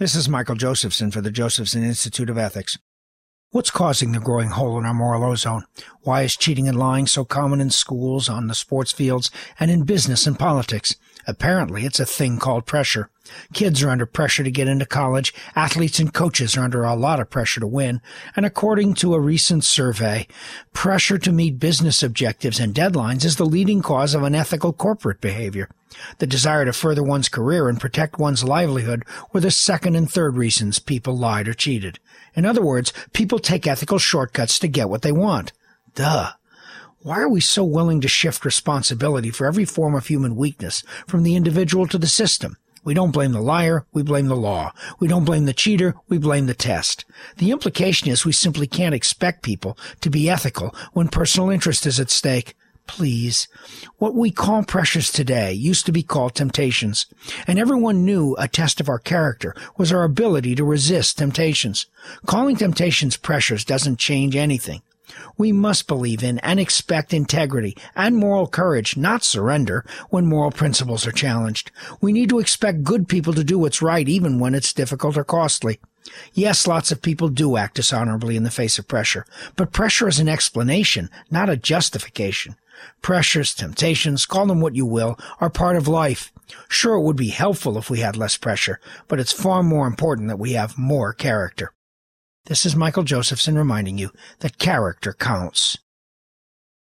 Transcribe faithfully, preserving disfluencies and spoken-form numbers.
This is Michael Josephson for the Josephson Institute of Ethics. What's causing the growing hole in our moral ozone? Why is cheating and lying so common in schools, on the sports fields, and in business and politics? Apparently, it's a thing called pressure. Kids are under pressure to get into college, athletes and coaches are under a lot of pressure to win, and according to a recent survey, pressure to meet business objectives and deadlines is the leading cause of unethical corporate behavior. The desire to further one's career and protect one's livelihood were the second and third reasons people lied or cheated. In other words, people take ethical shortcuts to get what they want. Duh. Why are we so willing to shift responsibility for every form of human weakness from the individual to the system? We don't blame the liar, we blame the law. We don't blame the cheater, we blame the test. The implication is we simply can't expect people to be ethical when personal interest is at stake. Please. What we call pressures today used to be called temptations, and everyone knew a test of our character was our ability to resist temptations. Calling temptations pressures doesn't change anything. We must believe in and expect integrity and moral courage, not surrender, when moral principles are challenged. We need to expect good people to do what's right even when it's difficult or costly. Yes, lots of people do act dishonorably in the face of pressure, but pressure is an explanation, not a justification. Pressures, temptations, call them what you will, are part of life. Sure, it would be helpful if we had less pressure, but it's far more important that we have more character. This is Michael Josephson reminding you that character counts.